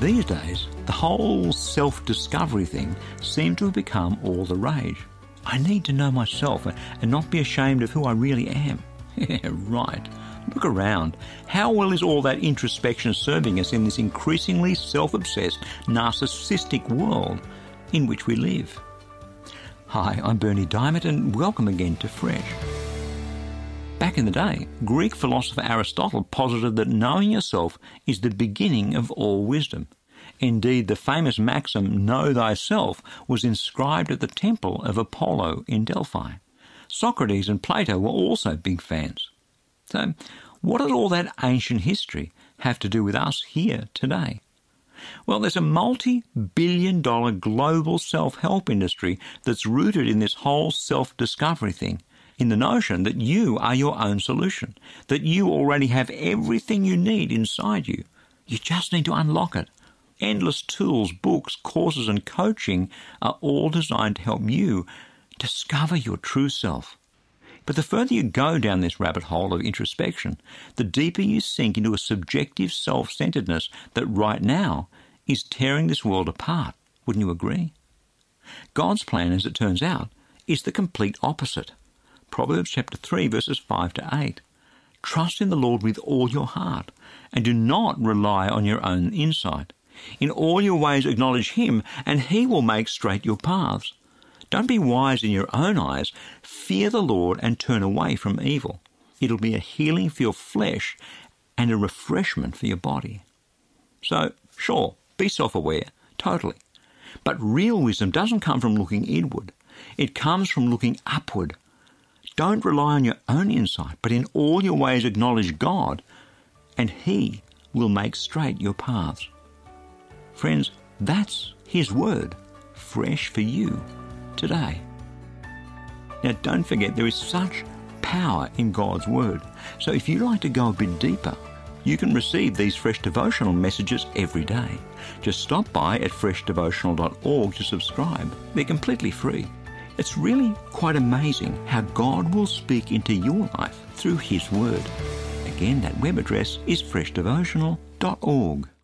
These days, the whole self-discovery thing seems to have become all the rage. I need to know myself and not be ashamed of who I really am. Yeah, right. Look around. How well is all that introspection serving us in this increasingly self-obsessed, narcissistic world in which we live? Hi, I'm Berni Dymet and welcome again to Fresh. Back in the day, Greek philosopher Aristotle posited that knowing yourself is the beginning of all wisdom. Indeed, the famous maxim, know thyself, was inscribed at the temple of Apollo in Delphi. Socrates and Plato were also big fans. So, what does all that ancient history have to do with us here today? Well, there's a multi-billion-dollar global self-help industry that's rooted in this whole self-discovery thing, in the notion that you are your own solution, that you already have everything you need inside you. You just need to unlock it. Endless tools, books, courses and coaching are all designed to help you discover your true self. But the further you go down this rabbit hole of introspection, the deeper you sink into a subjective self-centeredness that right now is tearing this world apart. Wouldn't you agree? God's plan, as it turns out, is the complete opposite. Proverbs chapter 3, verses 5 to 8. Trust in the Lord with all your heart, and do not rely on your own insight. In all your ways acknowledge Him, and He will make straight your paths. Don't be wise in your own eyes. Fear the Lord and turn away from evil. It'll be a healing for your flesh and a refreshment for your body. So, sure, be self-aware, totally. But real wisdom doesn't come from looking inward. It comes from looking upward. Don't rely on your own insight, but in all your ways acknowledge God, and He will make straight your paths. Friends, that's His word, fresh for you today. Now, don't forget there is such power in God's word. So if you'd like to go a bit deeper, you can receive these fresh devotional messages every day. Just stop by at freshdevotional.org to subscribe. They're completely free. It's really quite amazing how God will speak into your life through His word. Again, that web address is freshdevotional.org.